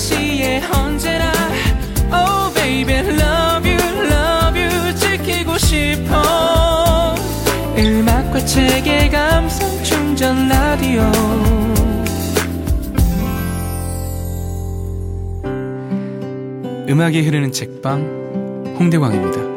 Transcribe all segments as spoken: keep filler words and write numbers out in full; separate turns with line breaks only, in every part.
시에 언제나 Oh baby love you love you 지키고 싶어 음악과 책의 감성 충전 라디오 음악이 흐르는 책방 홍대광입니다.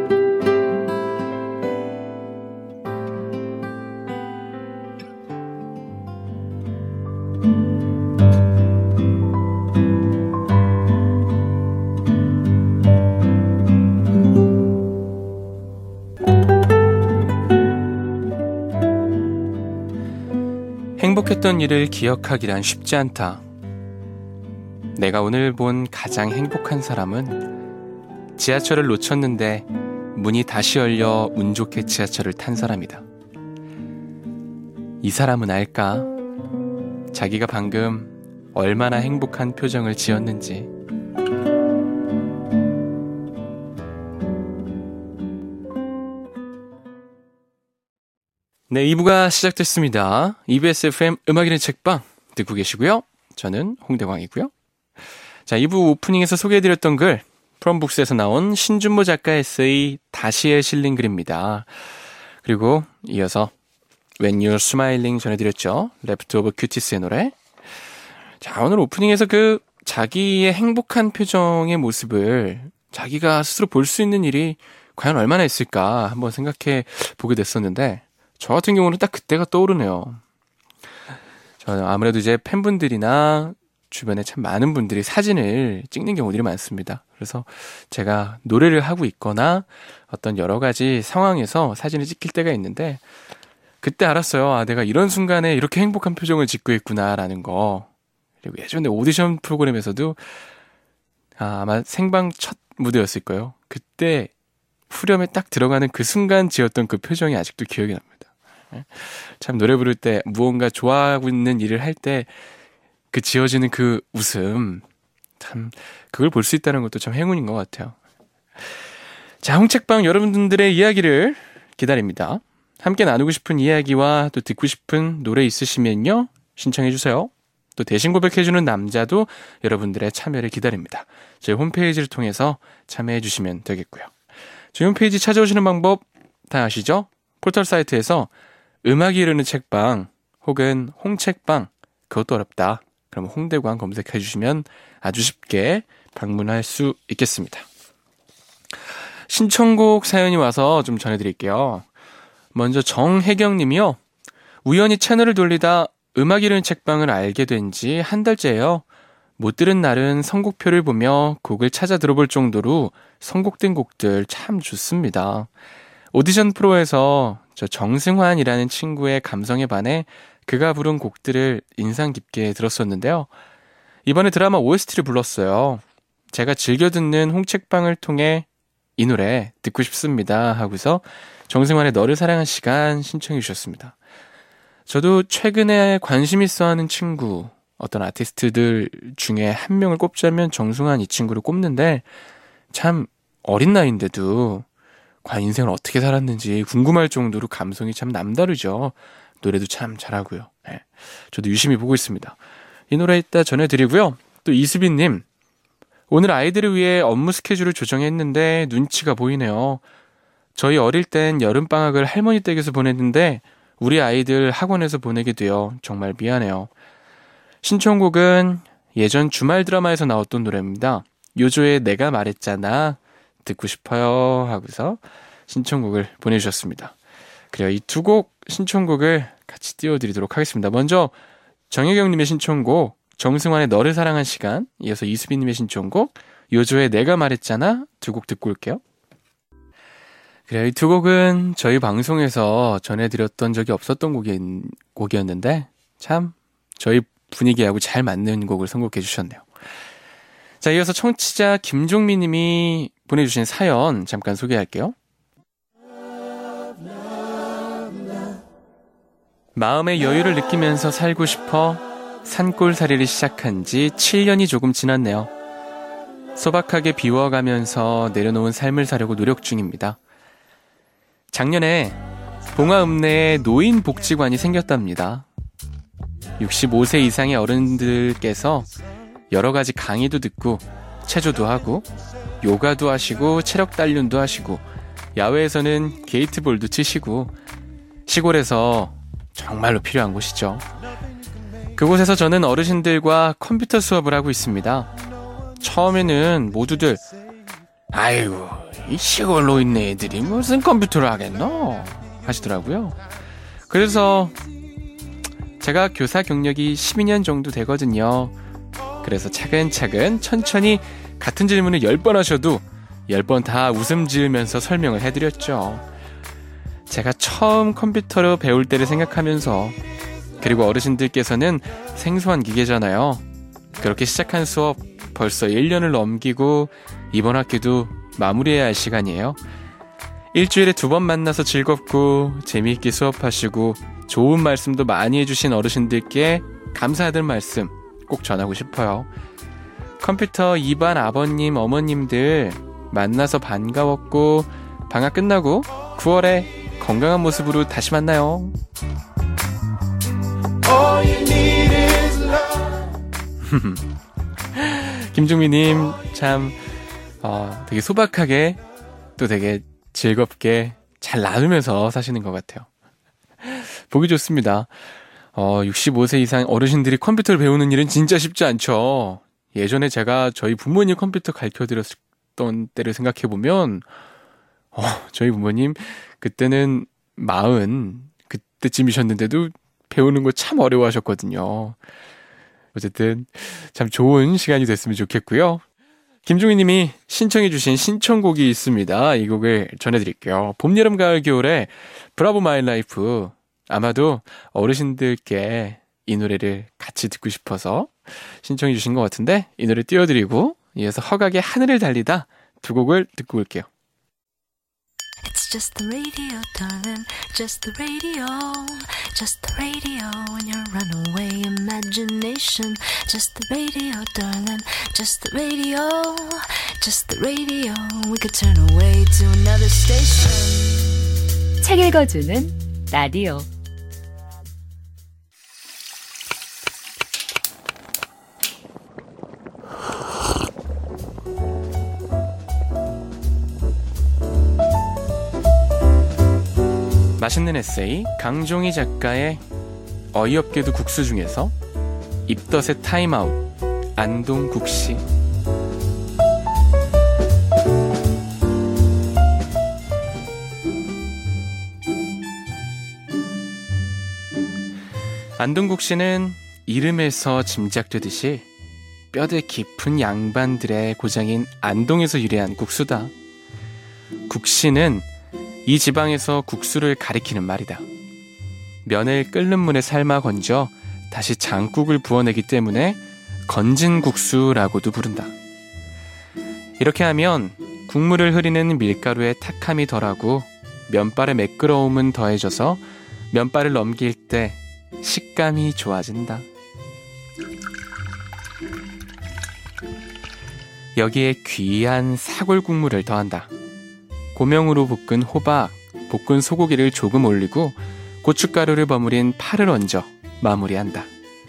행복했던 일을 기억하기란 쉽지 않다. 내가 오늘 본 가장 행복한 사람은 지하철을 놓쳤는데 문이 다시 열려 운 좋게 지하철을 탄 사람이다. 이 사람은 알까? 자기가 방금 얼마나 행복한 표정을 지었는지. 네, 이 부가 시작됐습니다. 이비에스 에프엠 음악이는 책방 듣고 계시고요. 저는 홍대광이고요. 자, 이 부 오프닝에서 소개해드렸던 글 프롬북스에서 나온 신준모 작가 에세이 다시에 실린 글입니다. 그리고 이어서 When You're Smiling 전해드렸죠. Left of Cuties의 노래. 자, 오늘 오프닝에서 그 자기의 행복한 표정의 모습을 자기가 스스로 볼 수 있는 일이 과연 얼마나 있을까 한번 생각해 보게 됐었는데 저 같은 경우는 딱 그때가 떠오르네요. 저 아무래도 이제 팬분들이나 주변에 참 많은 분들이 사진을 찍는 경우들이 많습니다. 그래서 제가 노래를 하고 있거나 어떤 여러 가지 상황에서 사진을 찍힐 때가 있는데 그때 알았어요. 아, 내가 이런 순간에 이렇게 행복한 표정을 짓고 있구나라는 거. 그리고 예전에 오디션 프로그램에서도 아, 아마 생방 첫 무대였을 거예요. 그때 후렴에 딱 들어가는 그 순간 지었던 그 표정이 아직도 기억이 납니다. 참 노래 부를 때 무언가 좋아하고 있는 일을 할 때 그 지어지는 그 웃음 참 그걸 볼 수 있다는 것도 참 행운인 것 같아요. 자, 홍책방 여러분들의 이야기를 기다립니다. 함께 나누고 싶은 이야기와 또 듣고 싶은 노래 있으시면요 신청해 주세요. 또 대신 고백해주는 남자도 여러분들의 참여를 기다립니다. 저희 홈페이지를 통해서 참여해 주시면 되겠고요. 저희 홈페이지 찾아오시는 방법 다 아시죠? 포털 사이트에서 음악이 흐르는 책방 혹은 홍책방 그것도 어렵다. 그럼 홍대광 검색해 주시면 아주 쉽게 방문할 수 있겠습니다. 신청곡 사연이 와서 좀 전해드릴게요. 먼저 정혜경 님이요. 우연히 채널을 돌리다 음악이 흐르는 책방을 알게 된 지 한 달째예요. 못 들은 날은 선곡표를 보며 곡을 찾아 들어볼 정도로 선곡된 곡들 참 좋습니다. 오디션 프로에서 저 정승환이라는 친구의 감성에 반해 그가 부른 곡들을 인상 깊게 들었었는데요. 이번에 드라마 오에스티를 불렀어요. 제가 즐겨 듣는 홍책방을 통해 이 노래 듣고 싶습니다 하고서 정승환의 너를 사랑한 시간 신청해 주셨습니다. 저도 최근에 관심 있어 하는 친구, 어떤 아티스트들 중에 한 명을 꼽자면 정승환 이 친구를 꼽는데 참 어린 나이인데도 과연 인생을 어떻게 살았는지 궁금할 정도로 감성이 참 남다르죠. 노래도 참 잘하고요. 네. 저도 유심히 보고 있습니다. 이 노래 이따 전해드리고요. 또 이수빈님, 오늘 아이들을 위해 업무 스케줄을 조정했는데 눈치가 보이네요. 저희 어릴 땐 여름방학을 할머니 댁에서 보냈는데 우리 아이들 학원에서 보내게 되어 정말 미안해요. 신청곡은 예전 주말 드라마에서 나왔던 노래입니다. 요조의 내가 말했잖아 듣고 싶어요 하고서 신청곡을 보내주셨습니다. 그래요. 이 두 곡 신청곡을 같이 띄워드리도록 하겠습니다. 먼저 정혜경님의 신청곡 정승환의 너를 사랑한 시간, 이어서 이수빈님의 신청곡 요조의 내가 말했잖아 두 곡 듣고 올게요. 그래요. 이 두 곡은 저희 방송에서 전해드렸던 적이 없었던 곡이, 곡이었는데 참 저희 분위기하고 잘 맞는 곡을 선곡해 주셨네요. 자, 이어서 청취자 김종민 님이 보내주신 사연 잠깐 소개할게요. 마음의 여유를 느끼면서 살고 싶어 산골살이를 시작한 지 칠 년이 조금 지났네요. 소박하게 비워가면서 내려놓은 삶을 사려고 노력 중입니다. 작년에 봉화읍내에 노인복지관이 생겼답니다. 육십오 세 이상의 어른들께서 여러 가지 강의도 듣고 체조도 하고 요가도 하시고 체력 단련도 하시고 야외에서는 게이트볼도 치시고 시골에서 정말로 필요한 곳이죠. 그곳에서 저는 어르신들과 컴퓨터 수업을 하고 있습니다. 처음에는 모두들 아이고 이 시골로 있는 애들이 무슨 컴퓨터를 하겠노 하시더라고요. 그래서 제가 교사 경력이 십이 년 정도 되거든요. 그래서 차근차근 천천히 같은 질문을 열 번 하셔도 열 번 다 웃음 지으면서 설명을 해드렸죠. 제가 처음 컴퓨터로 배울 때를 생각하면서, 그리고 어르신들께서는 생소한 기계잖아요. 그렇게 시작한 수업 벌써 일 년을 넘기고 이번 학기도 마무리해야 할 시간이에요. 일주일에 두 번 만나서 즐겁고 재미있게 수업하시고 좋은 말씀도 많이 해주신 어르신들께 감사하다는 말씀 꼭 전하고 싶어요. 컴퓨터 이 반 아버님, 어머님들 만나서 반가웠고 방학 끝나고 구월에 건강한 모습으로 다시 만나요. 김종민님 참 어, 되게 소박하게 또 되게 즐겁게 잘 나누면서 사시는 것 같아요. 보기 좋습니다. 어, 육십오 세 이상 어르신들이 컴퓨터를 배우는 일은 진짜 쉽지 않죠. 예전에 제가 저희 부모님 컴퓨터 가르쳐드렸던 때를 생각해보면 어, 저희 부모님 그때는 마흔 그때쯤이셨는데도 배우는 거 참 어려워하셨거든요. 어쨌든 참 좋은 시간이 됐으면 좋겠고요. 김종희 님이 신청해 주신 신청곡이 있습니다. 이 곡을 전해드릴게요. 봄, 여름, 가을, 겨울에 브라보 마이 라이프. 아마도 어르신들께 이 노래를 같이 듣고 싶어서 신청해 주신 것 같은데 이 노래 띄워드리고 이어서 허각의 하늘을 달리다 두 곡을 듣고 올게요.
It's just the radio, darling, just the radio, just the radio in your runaway imagination. Just the radio, darling, just the radio, just the radio. We could turn away to another station.
책 읽어주는 라디오.
맛있는 에세이 강종희 작가의 어이없게도 국수 중에서 입덧의 타임아웃 안동국시. 안동국시는 이름에서 짐작되듯이 뼈대 깊은 양반들의 고장인 안동에서 유래한 국수다. 국시는 이 지방에서 국수를 가리키는 말이다. 면을 끓는 물에 삶아 건져 다시 장국을 부어내기 때문에 건진 국수라고도 부른다. 이렇게 하면 국물을 흐리는 밀가루의 탁함이 덜하고 면발의 매끄러움은 더해져서 면발을 넘길 때 식감이 좋아진다. 여기에 귀한 사골 국물을 더한다. 고명으로 볶은 호박, 볶은 소고기를 조금 올리고 고춧가루를 버무린 파를 얹어 마무리한다.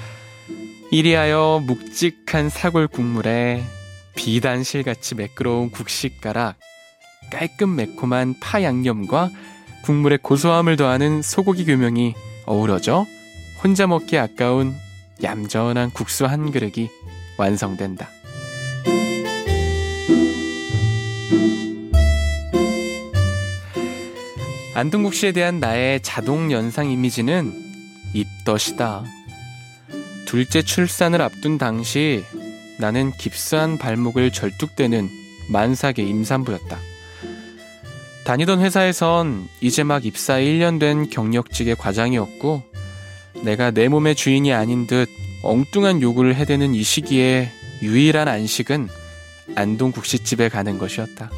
이리하여 묵직한 사골 국물에 비단실같이 매끄러운 국시가락, 깔끔 매콤한 파 양념과 국물의 고소함을 더하는 소고기 교명이 어우러져 혼자 먹기 아까운 얌전한 국수 한 그릇이 완성된다. 안동국시에 대한 나의 자동 연상 이미지는 입덧이다. 둘째 출산을 앞둔 당시 나는 깁스한 발목을 절뚝대는 만삭의 임산부였다. 다니던 회사에선 이제 막 입사 일 년 된 경력직의 과장이었고 내가 내 몸의 주인이 아닌 듯 엉뚱한 요구를 해대는 이 시기에 유일한 안식은 안동국시집에 가는 것이었다.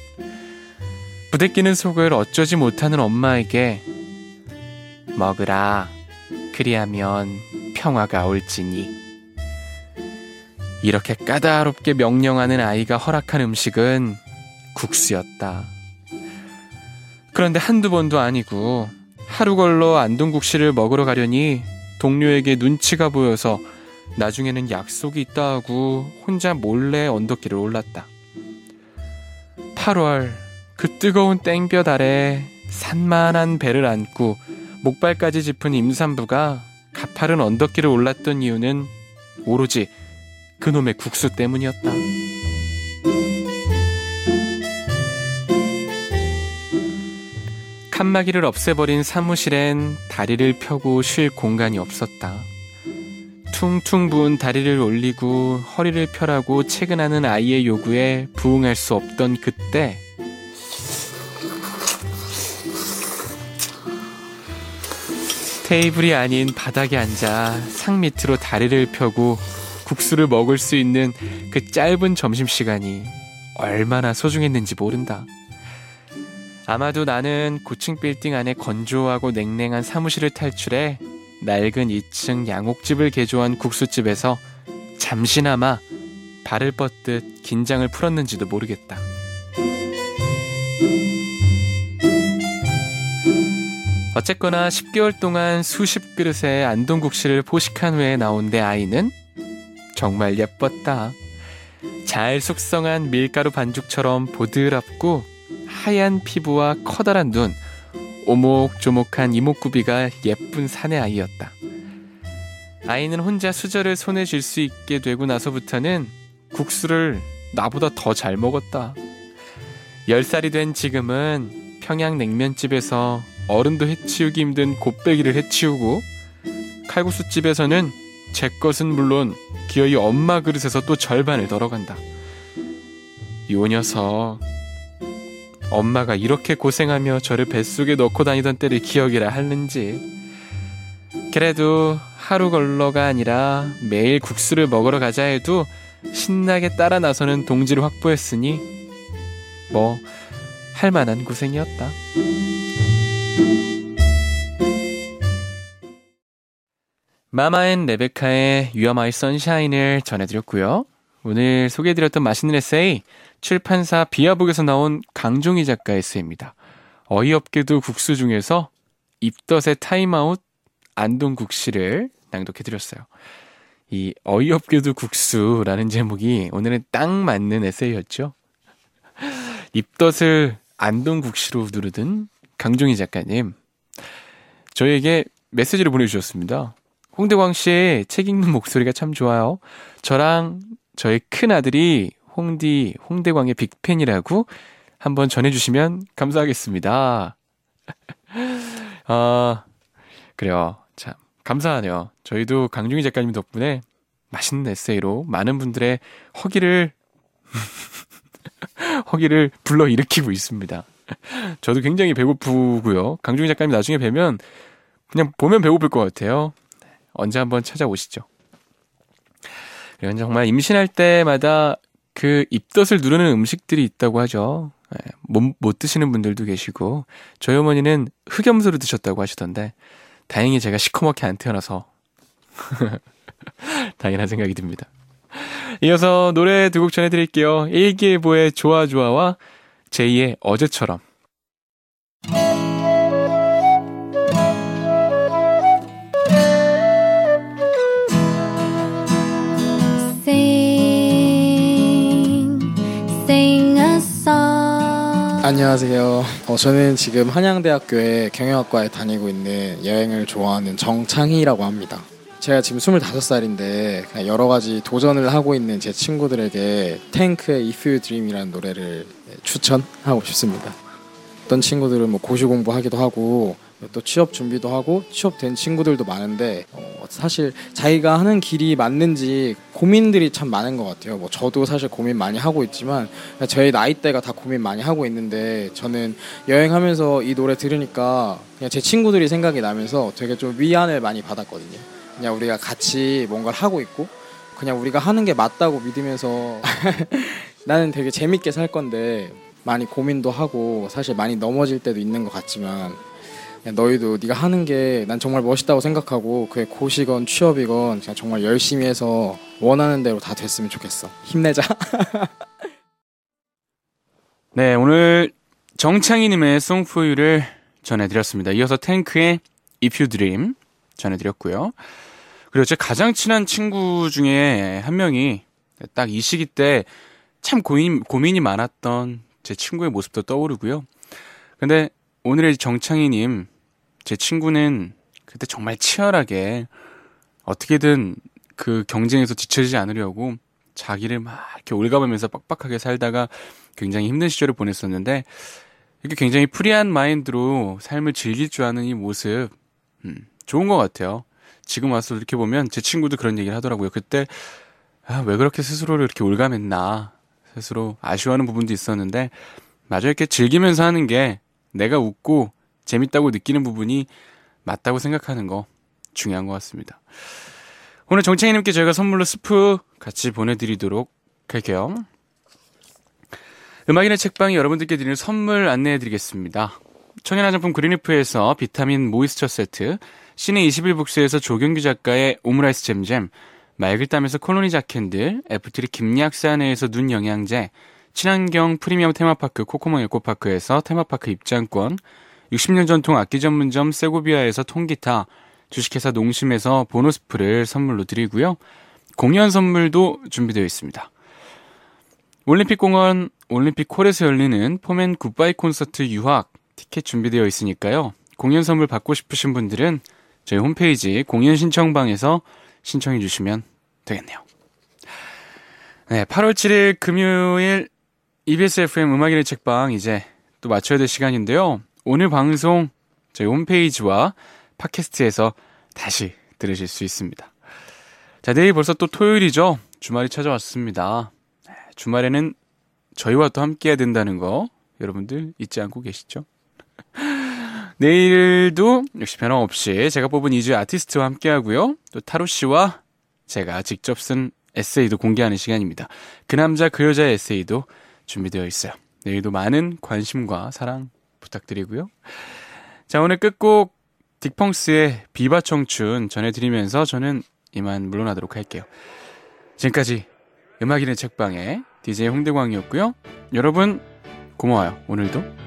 부대끼는 속을 어쩌지 못하는 엄마에게 먹으라, 그리하면 평화가 올지니. 이렇게 까다롭게 명령하는 아이가 허락한 음식은 국수였다. 그런데 한두 번도 아니고 하루 걸러 안동국시를 먹으러 가려니 동료에게 눈치가 보여서 나중에는 약속이 있다 하고 혼자 몰래 언덕길을 올랐다. 팔월 그 뜨거운 땡볕 아래 산만한 배를 안고 목발까지 짚은 임산부가 가파른 언덕길을 올랐던 이유는 오로지 그놈의 국수 때문이었다. 칸막이를 없애버린 사무실엔 다리를 펴고 쉴 공간이 없었다. 퉁퉁 부은 다리를 올리고 허리를 펴라고 채근하는 아이의 요구에 부응할 수 없던 그때, 테이블이 아닌 바닥에 앉아 상 밑으로 다리를 펴고 국수를 먹을 수 있는 그 짧은 점심시간이 얼마나 소중했는지 모른다. 아마도 나는 고층 빌딩 안에 건조하고 냉랭한 사무실을 탈출해 낡은 이 층 양옥집을 개조한 국수집에서 잠시나마 발을 뻗듯 긴장을 풀었는지도 모르겠다. 어쨌거나 십 개월 동안 수십 그릇의 안동국시를 포식한 후에 나온 내 아이는 정말 예뻤다. 잘 숙성한 밀가루 반죽처럼 보드랍고 하얀 피부와 커다란 눈, 오목조목한 이목구비가 예쁜 사내 아이였다. 아이는 혼자 수저를 손에 쥘 수 있게 되고 나서부터는 국수를 나보다 더 잘 먹었다. 열 살이 된 지금은 평양냉면집에서 어른도 해치우기 힘든 곱빼기를 해치우고, 칼국수집에서는 제 것은 물론 기어이 엄마 그릇에서 또 절반을 덜어간다. 요 녀석, 엄마가 이렇게 고생하며 저를 뱃속에 넣고 다니던 때를 기억이라 하는지. 그래도 하루 걸러가 아니라 매일 국수를 먹으러 가자 해도 신나게 따라 나서는 동지를 확보했으니 뭐 할만한 고생이었다. 마마 앤 레베카의 You Are My Sunshine을 전해드렸고요. 오늘 소개해드렸던 맛있는 에세이, 출판사 비아북에서 나온 강종희 작가의 에세이입니다. 어이없게도 국수 중에서 입덧의 타임아웃 안동국시를 낭독해드렸어요. 이 어이없게도 국수라는 제목이 오늘은 딱 맞는 에세이였죠. 입덧을 안동국시로 누르던 강종희 작가님, 저희에게 메시지를 보내주셨습니다. 홍대광 씨의 책 읽는 목소리가 참 좋아요. 저랑 저희 큰아들이 홍디, 홍대광의 빅팬이라고 한번 전해주시면 감사하겠습니다. 아, 그래요. 참, 감사하네요. 저희도 강중희 작가님 덕분에 맛있는 에세이로 많은 분들의 허기를, 허기를 불러일으키고 있습니다. 저도 굉장히 배고프고요. 강중희 작가님 나중에 뵈면 그냥 보면 배고플 것 같아요. 언제 한번 찾아오시죠. 이건 정말 임신할 때마다 그 입덧을 누르는 음식들이 있다고 하죠. 못, 못 드시는 분들도 계시고, 저희 어머니는 흑염소를 드셨다고 하시던데 다행히 제가 시커멓게 안 태어나서 당연한 생각이 듭니다. 이어서 노래 두 곡 전해드릴게요. 일기예보의 좋아 좋아와 제이의 어제처럼.
안녕하세요. 어, 저는 지금 한양대학교의 경영학과에 다니고 있는 여행을 좋아하는 정창희라고 합니다. 제가 지금 스물다섯 살인데 여러 가지 도전을 하고 있는 제 친구들에게 탱크의 If You Dream이라는 노래를 추천하고 싶습니다. 어떤 친구들은 뭐 고시 공부하기도 하고 또 취업 준비도 하고 취업된 친구들도 많은데 어, 사실 자기가 하는 길이 맞는지 고민들이 참 많은 것 같아요. 뭐 저도 사실 고민 많이 하고 있지만 저희 나이대가 다 고민 많이 하고 있는데, 저는 여행하면서 이 노래 들으니까 그냥 제 친구들이 생각이 나면서 되게 좀 위안을 많이 받았거든요. 그냥 우리가 같이 뭔가를 하고 있고 그냥 우리가 하는 게 맞다고 믿으면서 나는 되게 재밌게 살 건데 많이 고민도 하고 사실 많이 넘어질 때도 있는 것 같지만, 너희도 네가 하는 게 난 정말 멋있다고 생각하고 그게 고시건 취업이건 그냥 정말 열심히 해서 원하는 대로 다 됐으면 좋겠어. 힘내자.
네, 오늘 정창희님의 Song for You를 전해드렸습니다. 이어서 탱크의 If You Dream 전해드렸고요. 그리고 제 가장 친한 친구 중에 한 명이 딱 이 시기 때 참 고민, 고민이 많았던 제 친구의 모습도 떠오르고요. 근데 오늘의 정창희님, 제 친구는 그때 정말 치열하게 어떻게든 그 경쟁에서 뒤처지지 않으려고 자기를 막 이렇게 올가매면서 빡빡하게 살다가 굉장히 힘든 시절을 보냈었는데, 이렇게 굉장히 프리한 마인드로 삶을 즐길 줄 아는 이 모습, 음, 좋은 것 같아요. 지금 와서 이렇게 보면 제 친구도 그런 얘기를 하더라고요. 그때 아, 왜 그렇게 스스로를 이렇게 올가맸나, 스스로 아쉬워하는 부분도 있었는데, 마저 이렇게 즐기면서 하는 게 내가 웃고 재밌다고 느끼는 부분이 맞다고 생각하는 거 중요한 것 같습니다. 오늘 정창희님께 저희가 선물로 스프 같이 보내드리도록 할게요. 음악인의 책방이 여러분들께 드리는 선물 안내해드리겠습니다. 청년화장품 그린리프에서 비타민 모이스처 세트, 시내 이십일 북스에서 조경규 작가의 오므라이스 잼잼, 말글담에서 콜로니 자캔들, 애플트리 김약사내에서 눈 영양제, 친환경 프리미엄 테마파크 코코몽 에코파크에서 테마파크 입장권, 육십 년 전통 악기 전문점 세고비아에서 통기타, 주식회사 농심에서 보너스프를 선물로 드리고요. 공연 선물도 준비되어 있습니다. 올림픽공원 올림픽홀에서 열리는 포맨 굿바이 콘서트 유학 티켓 준비되어 있으니까요. 공연 선물 받고 싶으신 분들은 저희 홈페이지 공연 신청방에서 신청해 주시면 되겠네요. 네, 팔월 칠일 금요일 이비에스 에프엠 음악인의 책방 이제 또 마쳐야 될 시간인데요. 오늘 방송 저희 홈페이지와 팟캐스트에서 다시 들으실 수 있습니다. 자, 내일 벌써 또 토요일이죠. 주말이 찾아왔습니다. 주말에는 저희와 또 함께 해야 된다는 거 여러분들 잊지 않고 계시죠? 내일도 역시 변함없이 제가 뽑은 이 주의 아티스트와 함께 하고요. 또 타로 씨와 제가 직접 쓴 에세이도 공개하는 시간입니다. 그 남자 그 여자의 에세이도 준비되어 있어요. 내일도 많은 관심과 사랑 부탁드리고요. 자, 오늘 끝곡 딕펑스의 비바 청춘 전해드리면서 저는 이만 물러나도록 할게요. 지금까지 음악인의 책방의 디제이 홍대광이었고요. 여러분 고마워요. 오늘도